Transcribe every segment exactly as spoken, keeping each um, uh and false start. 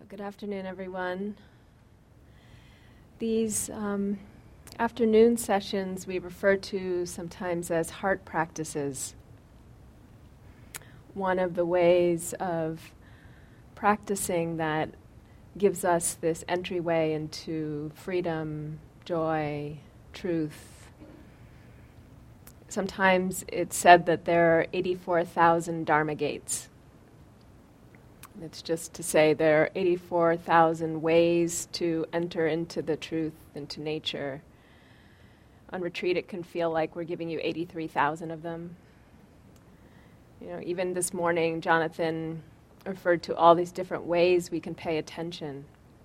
Good afternoon, everyone. These um, afternoon sessions we refer to sometimes as heart practices. One of the ways of practicing that gives us this entryway into freedom, joy, truth. Sometimes it's said that there are eighty-four thousand Dharma gates. It's just to say there are eighty-four thousand ways to enter into the truth, into nature. On retreat, it can feel like we're giving you eighty-three thousand of them. You know, even this morning, Jonathan referred to all these different ways we can pay attention.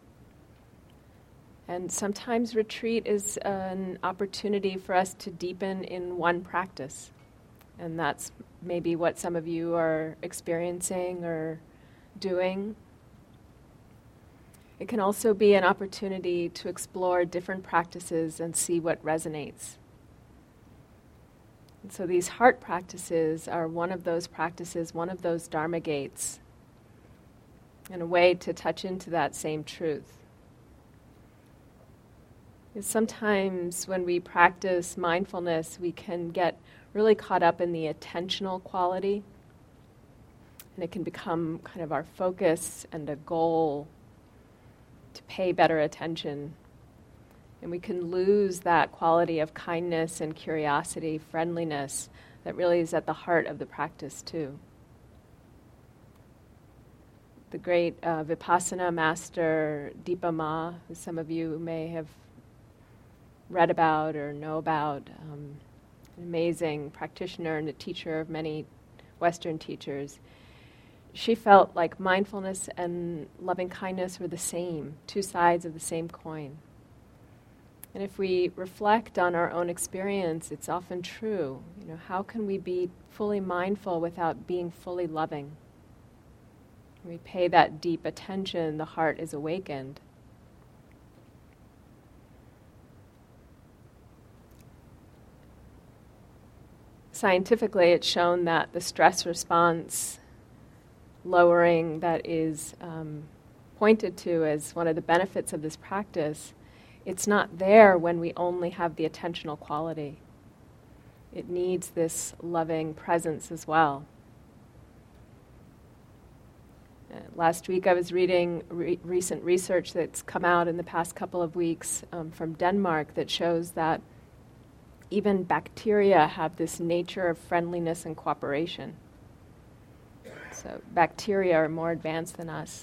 And sometimes retreat is an opportunity for us to deepen in one practice. And that's maybe what some of you are experiencing or doing. It can also be an opportunity to explore different practices and see what resonates. And so these heart practices are one of those practices, one of those Dharma gates, and a way to touch into that same truth. Because sometimes when we practice mindfulness, we can get really caught up in the attentional quality. And it can become kind of our focus and a goal to pay better attention. And we can lose that quality of kindness and curiosity, friendliness, that really is at the heart of the practice too. The great uh, Vipassana master Dipa Ma, who some of you may have read about or know about, um, an amazing practitioner and a teacher of many Western teachers. She felt like mindfulness and loving kindness were the same, two sides of the same coin. And if we reflect on our own experience, it's often true. You know, how can we be fully mindful without being fully loving? When we pay that deep attention, the heart is awakened. Scientifically, it's shown that the stress response lowering that is um, pointed to as one of the benefits of this practice, it's not there when we only have the attentional quality. It needs this loving presence as well. Uh, last week I was reading re- recent research that's come out in the past couple of weeks um, from Denmark that shows that even bacteria have this nature of friendliness and cooperation. So bacteria are more advanced than us.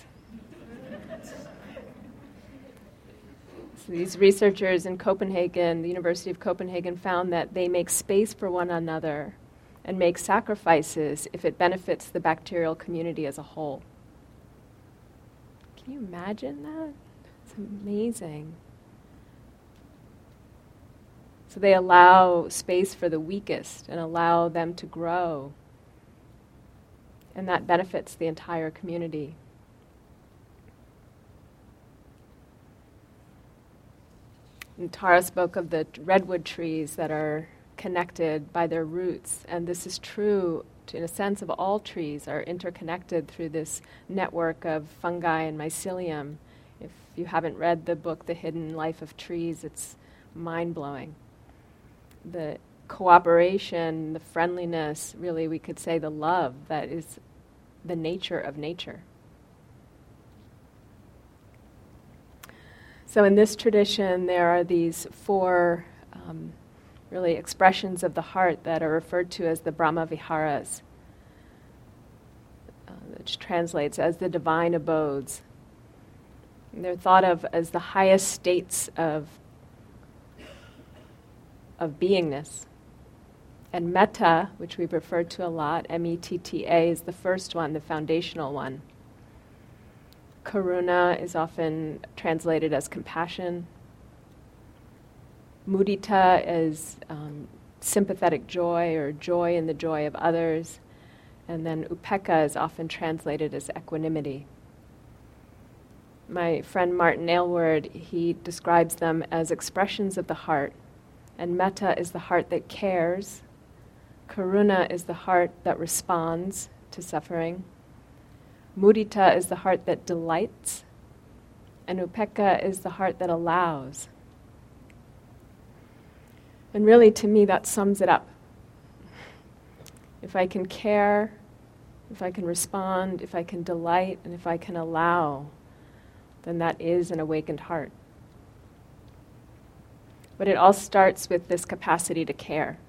So these researchers in Copenhagen, the University of Copenhagen, found that they make space for one another and make sacrifices if it benefits the bacterial community as a whole. Can you imagine that? It's amazing. So they allow space for the weakest and allow them to grow. And that benefits the entire community. And Tara spoke of the redwood trees that are connected by their roots, and this is true, to, in a sense, of all trees are interconnected through this network of fungi and mycelium. If you haven't read the book, The Hidden Life of Trees, it's mind-blowing. The cooperation, the friendliness, really we could say the love that is the nature of nature. So in this tradition, there are these four um, really expressions of the heart that are referred to as the Brahma Viharas, uh, which translates as the divine abodes. And they're thought of as the highest states of, of beingness. And metta, which we've referred to a lot, M E T T A, is the first one, the foundational one. Karuna is often translated as compassion. Mudita is um, sympathetic joy or joy in the joy of others. And then upekkha is often translated as equanimity. My friend Martin Aylward, he describes them as expressions of the heart. And metta is the heart that cares. Karuna is the heart that responds to suffering. Mudita is the heart that delights. And upekkha is the heart that allows. And really, to me, that sums it up. If I can care, if I can respond, if I can delight, and if I can allow, then that is an awakened heart. But it all starts with this capacity to care.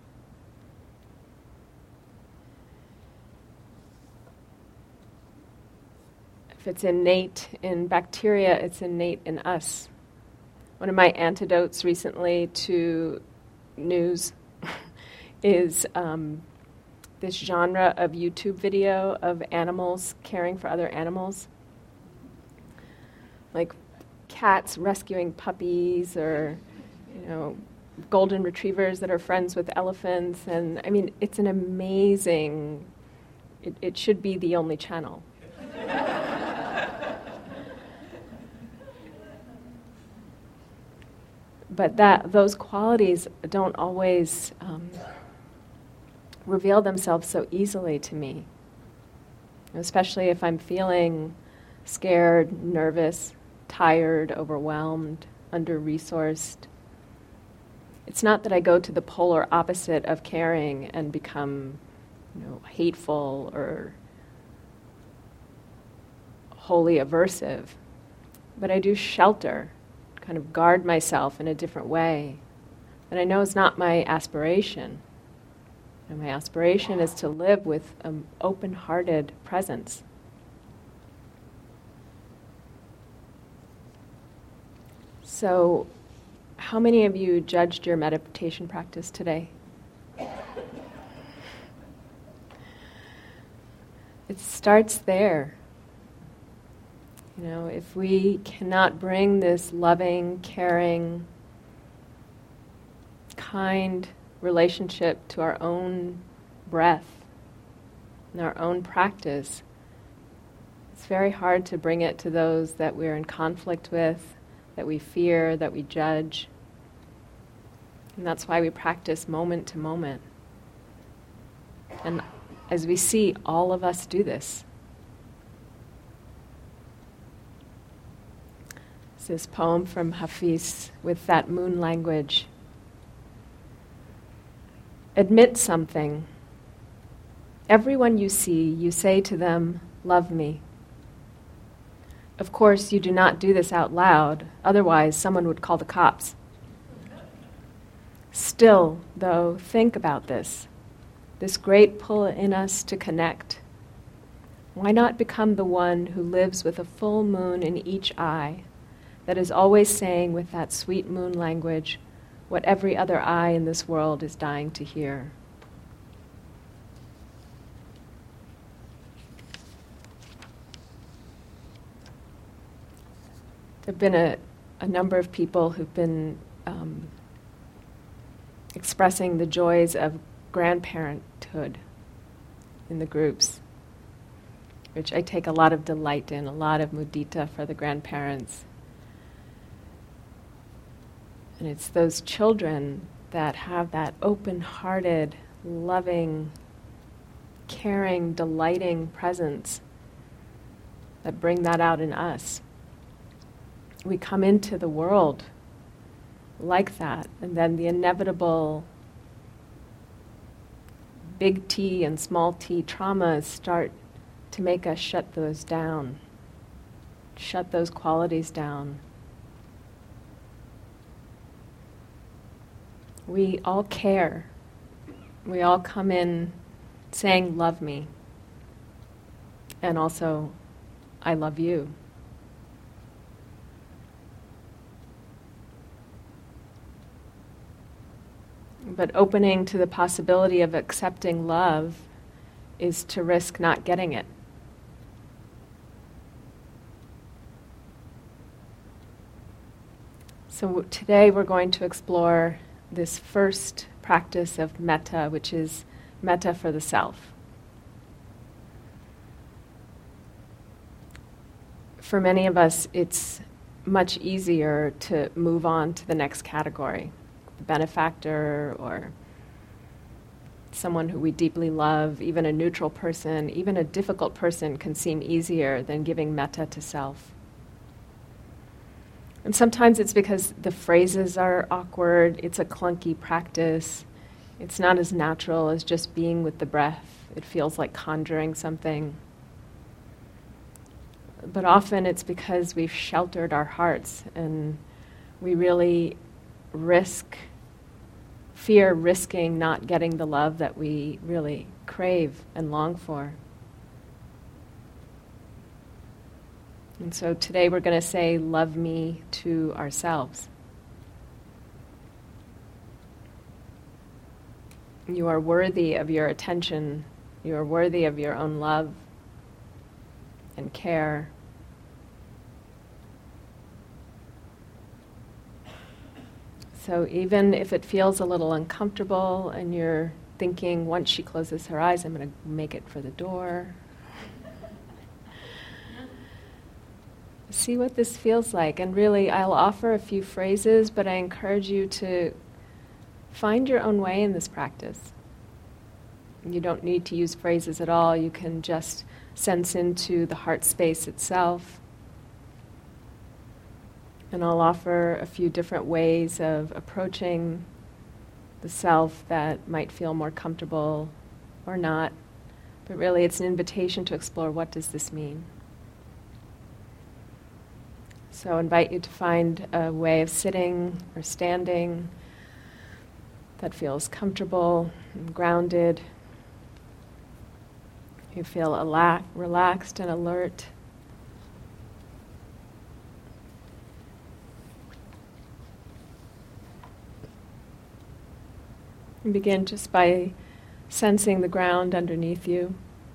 If it's innate in bacteria, it's innate in us. One of my antidotes recently to news is um, this genre of YouTube video of animals caring for other animals. Like cats rescuing puppies, or, you know, golden retrievers that are friends with elephants. And I mean, it's an amazing, it, it should be the only channel. But that those qualities don't always um, reveal themselves so easily to me, especially if I'm feeling scared, nervous, tired, overwhelmed, under-resourced. It's not that I go to the polar opposite of caring and become, you know, hateful or wholly aversive, but I do shelter, kind of guard myself in a different way. And I know it's not my aspiration. And my aspiration is to live with an open-hearted presence. So, how many of you judged your meditation practice today? It starts there. You know, if we cannot bring this loving, caring, kind relationship to our own breath and our own practice, it's very hard to bring it to those that we're in conflict with, that we fear, that we judge. And that's why we practice moment to moment. And as we see, all of us do this. This poem from Hafiz with that moon language. Admit something. Everyone you see, you say to them, "Love me." Of course, you do not do this out loud, otherwise someone would call the cops. Still, though, think about this, this great pull in us to connect. Why not become the one who lives with a full moon in each eye, that is always saying with that sweet moon language what every other eye in this world is dying to hear? There have been a, a number of people who've been um, expressing the joys of grandparenthood in the groups, which I take a lot of delight in, a lot of mudita for the grandparents. And it's those children that have that open-hearted, loving, caring, delighting presence that bring that out in us. We come into the world like that, and then the inevitable big T and small t traumas start to make us shut those down, shut those qualities down. We all care. We all come in saying, "Love me," and also, "I love you." But opening to the possibility of accepting love is to risk not getting it. So today we're going to explore this first practice of metta, which is metta for the self. For many of us, it's much easier to move on to the next category. The benefactor, or someone who we deeply love, even a neutral person, even a difficult person can seem easier than giving metta to self. And sometimes it's because the phrases are awkward, it's a clunky practice, it's not as natural as just being with the breath. It feels like conjuring something. But often it's because we've sheltered our hearts and we really risk, fear risking not getting the love that we really crave and long for. And so today we're going to say, love me to ourselves. You are worthy of your attention. You are worthy of your own love and care. So even if it feels a little uncomfortable and you're thinking, once she closes her eyes, I'm going to make it for the door. See what this feels like. And really, I'll offer a few phrases, but I encourage you to find your own way in this practice. You don't need to use phrases at all. You can just sense into the heart space itself. And I'll offer a few different ways of approaching the self that might feel more comfortable or not. But really, it's an invitation to explore, what does this mean? So I invite you to find a way of sitting or standing that feels comfortable and grounded. You feel ala- relaxed and alert. And begin just by sensing the ground underneath you.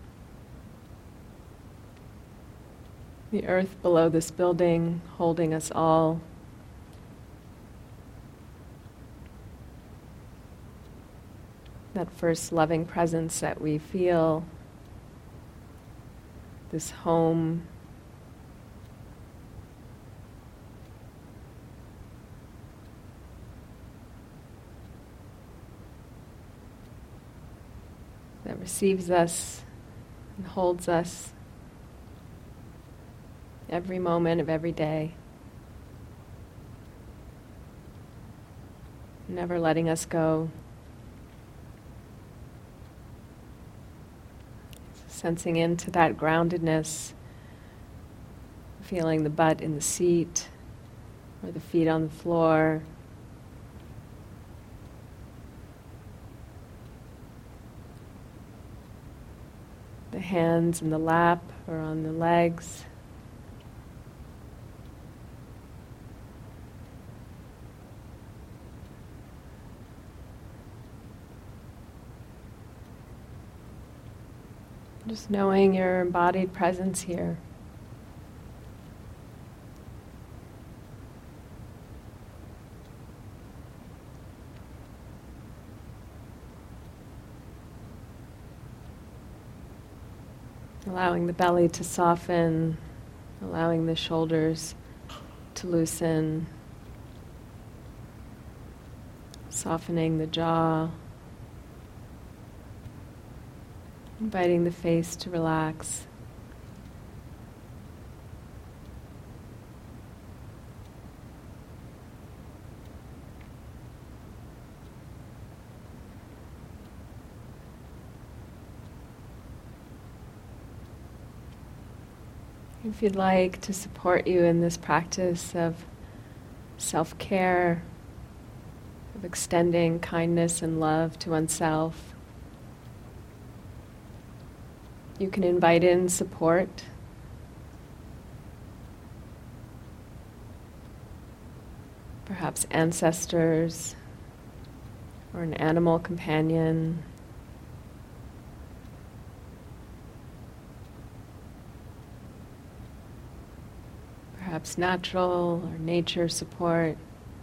The earth below this building holding us all. That first loving presence that we feel. This home. That receives us and holds us every moment of every day, never letting us go. Sensing into that groundedness, feeling the butt in the seat or the feet on the floor. The hands in the lap or on the legs. Just knowing your embodied presence here. Allowing the belly to soften, allowing the shoulders to loosen, softening the jaw. Inviting the face to relax. If you'd like to support you in this practice of self-care, of extending kindness and love to oneself, you can invite in support. Perhaps ancestors or an animal companion. Perhaps natural or nature support.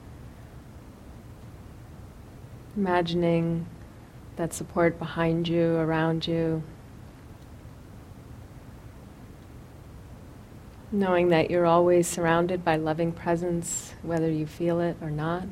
Imagining that support behind you, around you. Knowing that you're always surrounded by loving presence, whether you feel it or not.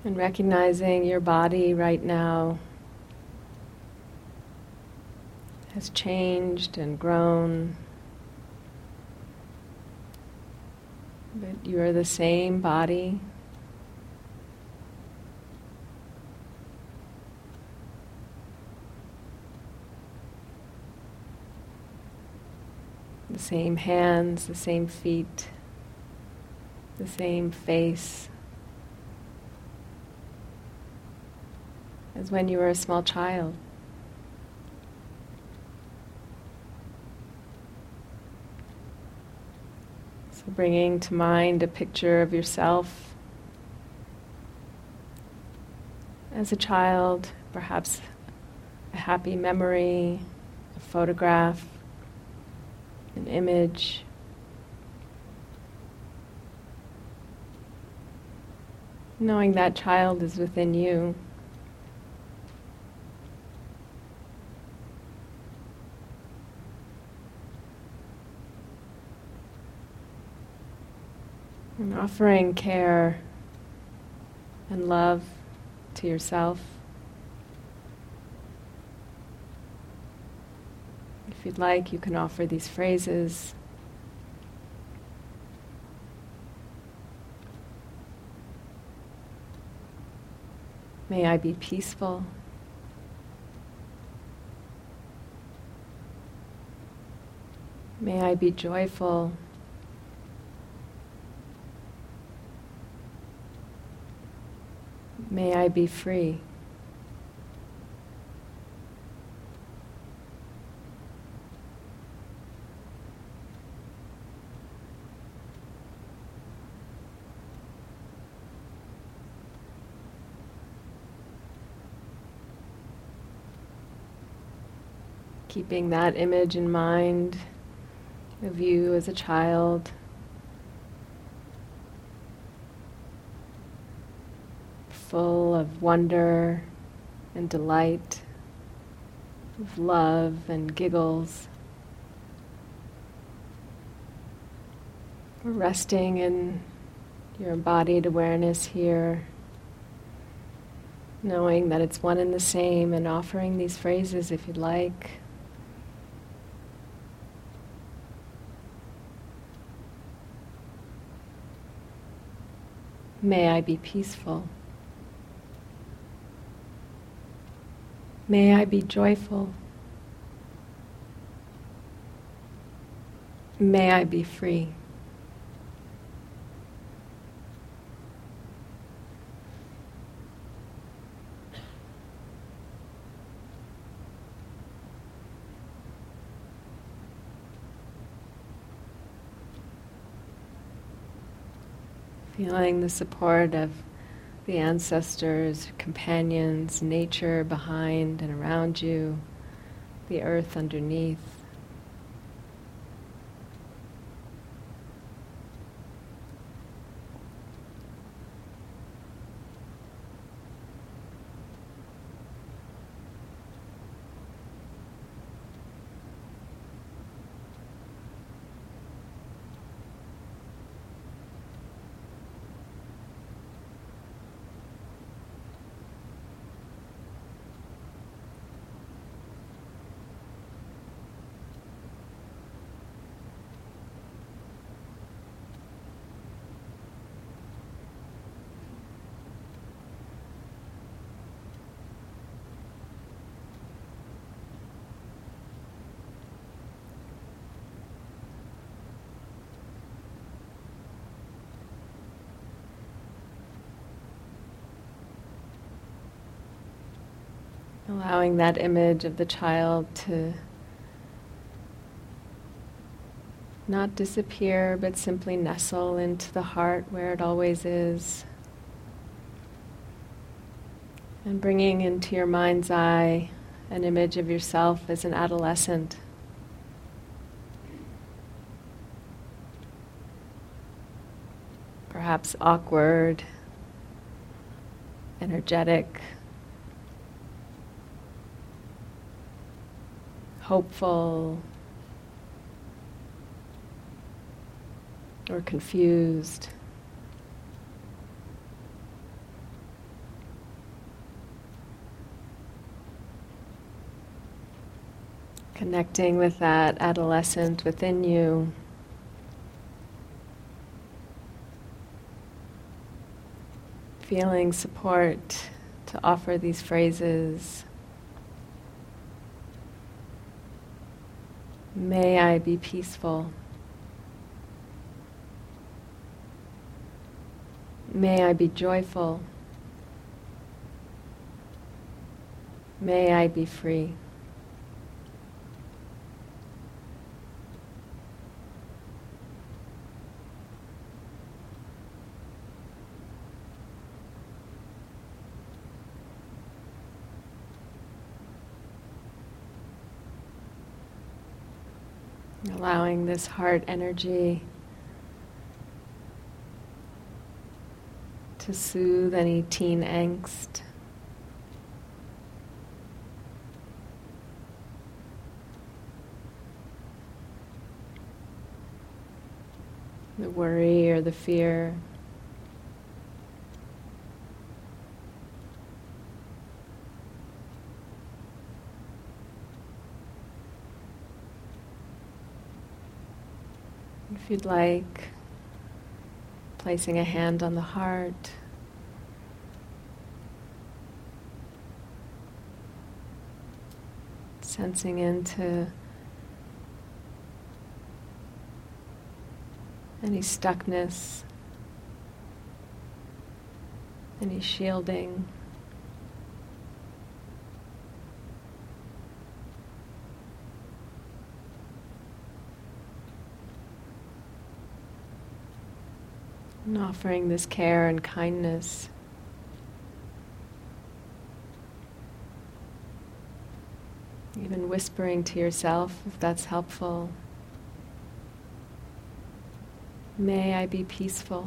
And recognizing your body right now has changed and grown, but you are the same body. The same hands, the same feet, the same face as when you were a small child. So bringing to mind a picture of yourself as a child, perhaps a happy memory, a photograph, an image. Knowing that child is within you. And offering care and love to yourself. If you'd like, you can offer these phrases. May I be peaceful. May I be joyful. May I be free. Keeping that image in mind of you as a child, full of wonder and delight, of love and giggles. We're resting in your embodied awareness here, knowing that it's one and the same, and offering these phrases if you'd like. May I be peaceful. May I be joyful. May I be free. Feeling the support of the ancestors, companions, nature behind and around you, the earth underneath. Allowing that image of the child to not disappear, but simply nestle into the heart where it always is. And bringing into your mind's eye an image of yourself as an adolescent. Perhaps awkward, energetic, hopeful, or confused. Connecting with that adolescent within you. Feeling support to offer these phrases. May I be peaceful. May I be joyful. May I be free. Allowing this heart energy to soothe any teen angst. The worry or the fear. If you'd like, placing a hand on the heart. Sensing into any stuckness, any shielding. And offering this care and kindness. Even whispering to yourself, if that's helpful. May I be peaceful.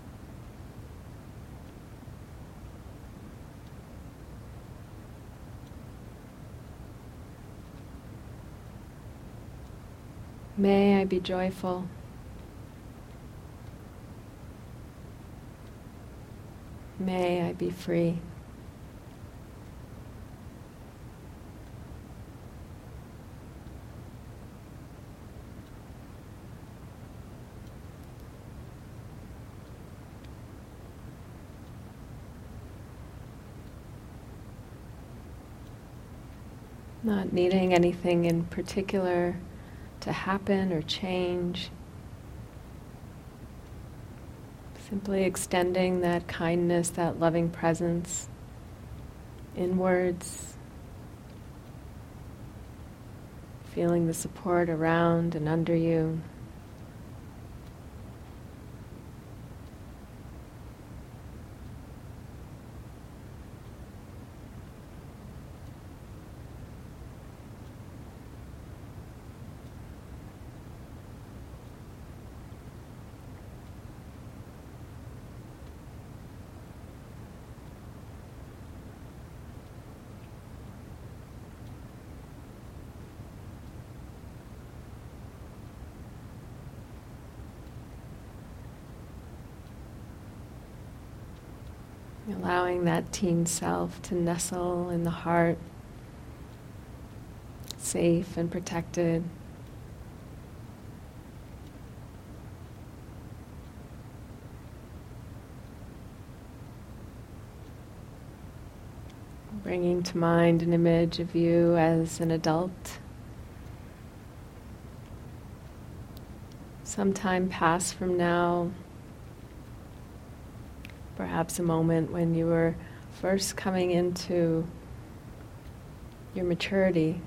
May I be joyful. May I be free. Not needing anything in particular to happen or change. Simply extending that kindness, that loving presence inwards. Feeling the support around and under you. Allowing that teen self to nestle in the heart, safe and protected. Bringing to mind an image of you as an adult. Some time past from now, perhaps a moment when you were first coming into your maturity.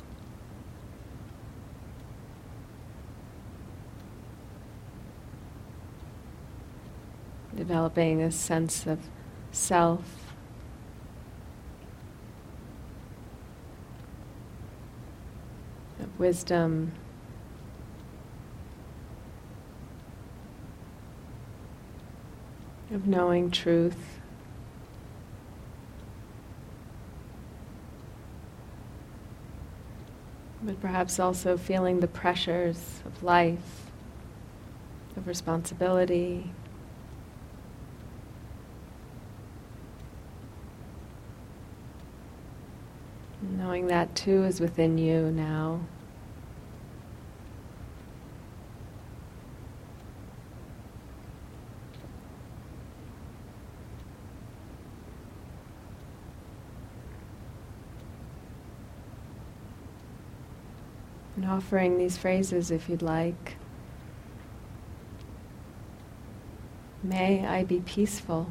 Developing a sense of self. Of wisdom. Of knowing truth. But perhaps also feeling the pressures of life, of responsibility. Knowing that too is within you now. And offering these phrases if you'd like. May I be peaceful.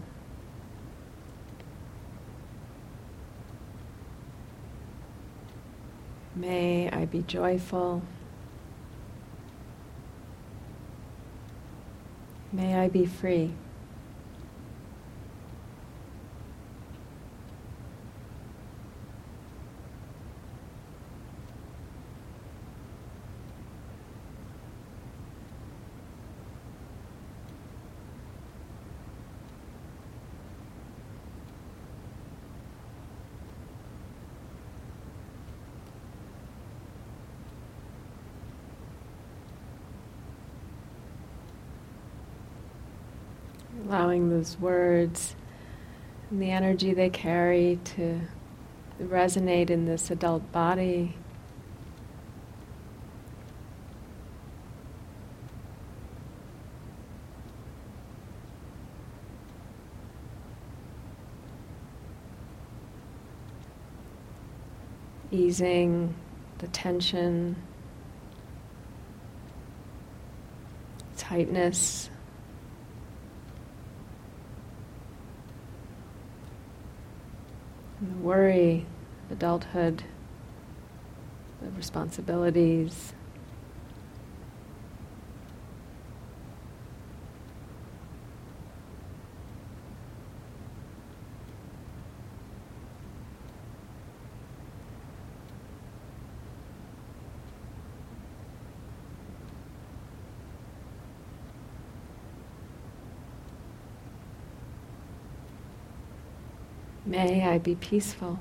May I be joyful. May I be free. Allowing those words and the energy they carry to resonate in this adult body. Easing the tension, tightness. And the worry of adulthood, the responsibilities. May I be peaceful.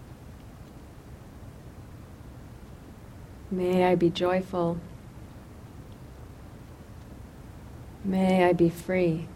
May I be joyful. May I be free.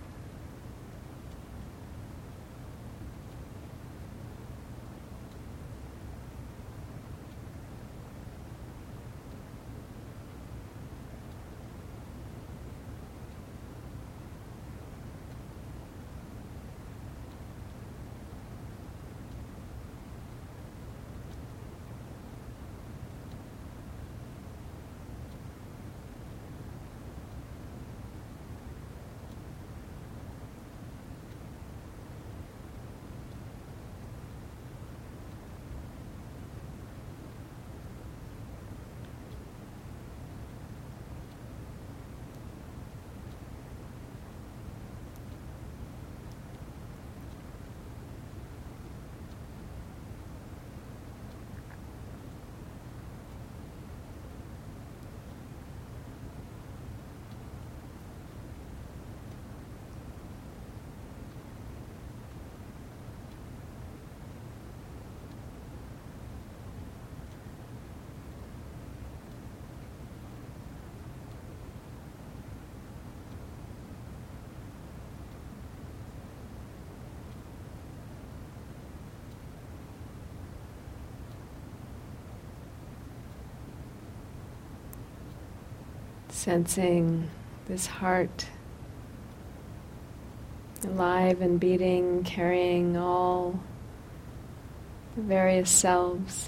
Sensing this heart alive and beating, carrying all the various selves,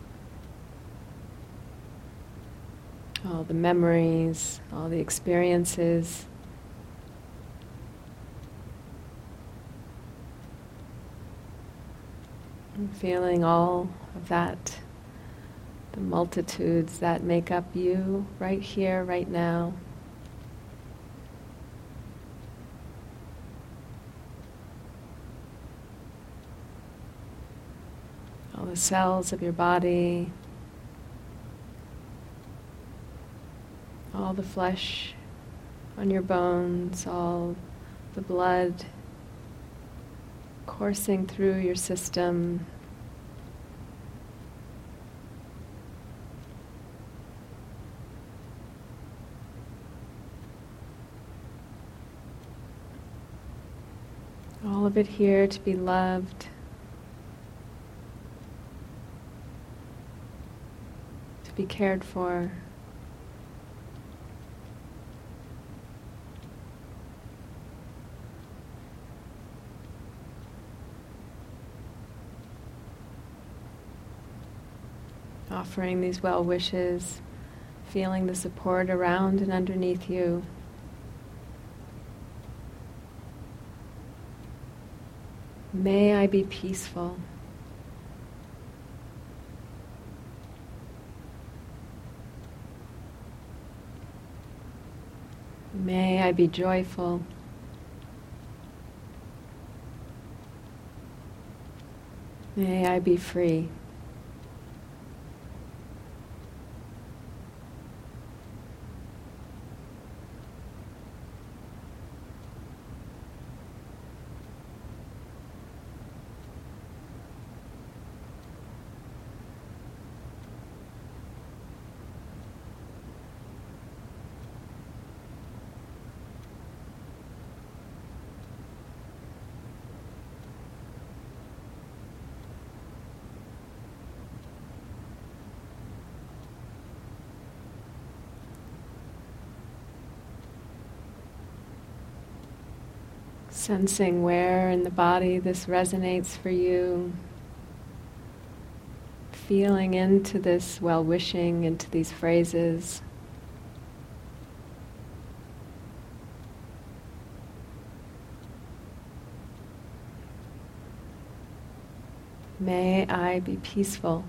all the memories, all the experiences. And feeling all of that, the multitudes that make up you right here, right now. All the cells of your body, all the flesh on your bones, all the blood coursing through your system. All of it here to be loved, to be cared for. Offering these well wishes feeling the support around and underneath you. May I be peaceful. May I be joyful. May I be free. Sensing where in the body this resonates for you. Feeling into this well-wishing, into these phrases. May I be peaceful.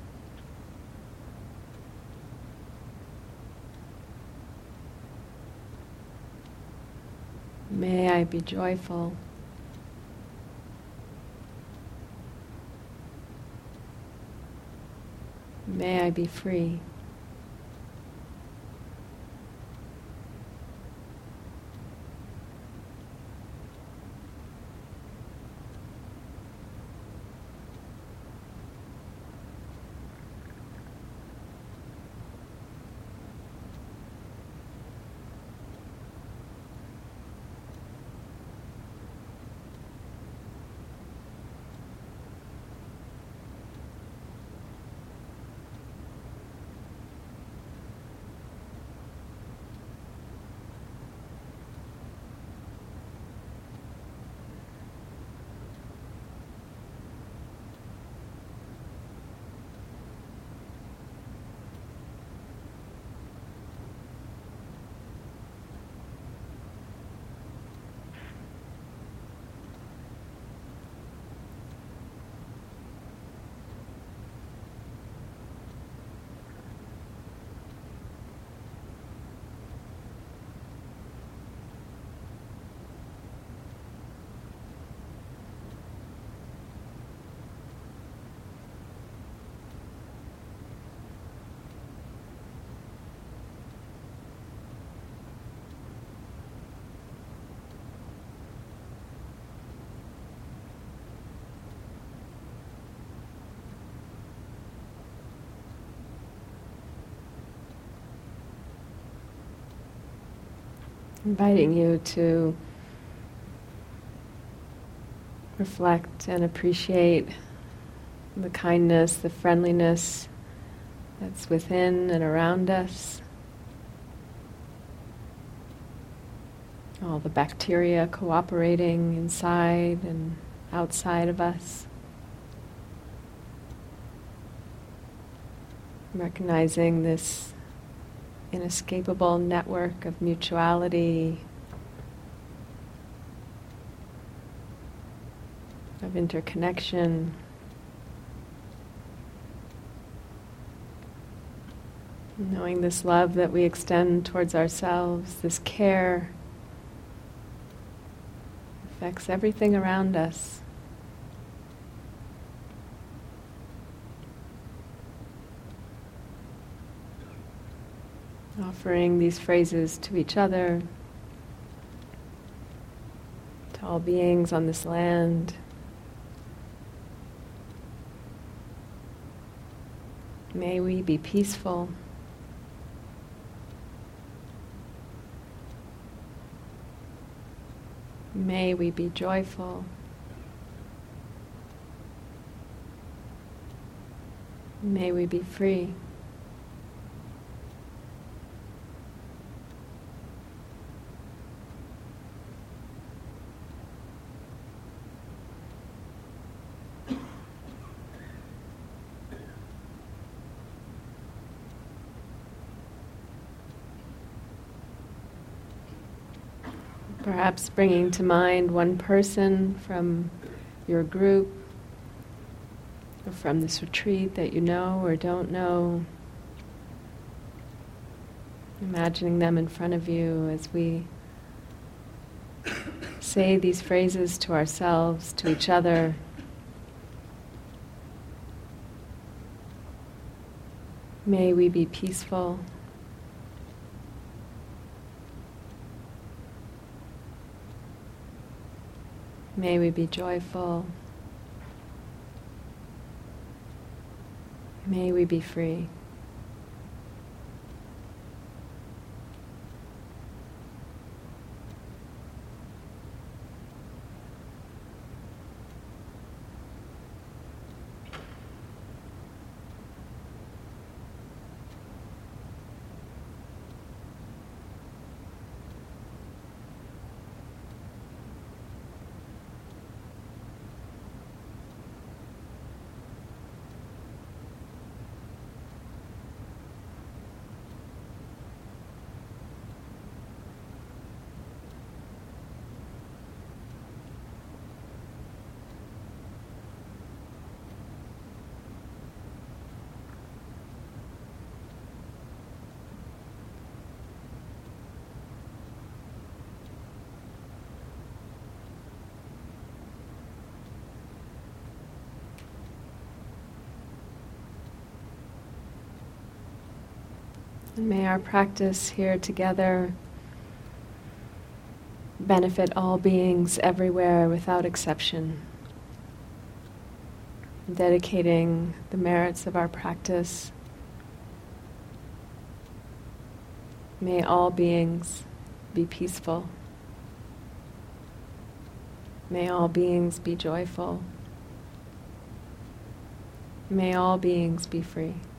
May I be joyful. May I be free. Inviting you to reflect and appreciate the kindness, the friendliness that's within and around us. All the bacteria cooperating inside and outside of us. Recognizing this inescapable network of mutuality, of interconnection. Knowing this love that we extend towards ourselves, this care, affects everything around us. Offering these phrases to each other, to all beings on this land. May we be peaceful. May we be joyful. May we be free. Perhaps bringing to mind one person from your group or from this retreat that you know or don't know. Imagining them in front of you as we say these phrases to ourselves, to each other. May we be peaceful. May we be joyful. May we be free. And may our practice here together benefit all beings everywhere without exception. Dedicating the merits of our practice, may all beings be peaceful. May all beings be joyful. May all beings be free.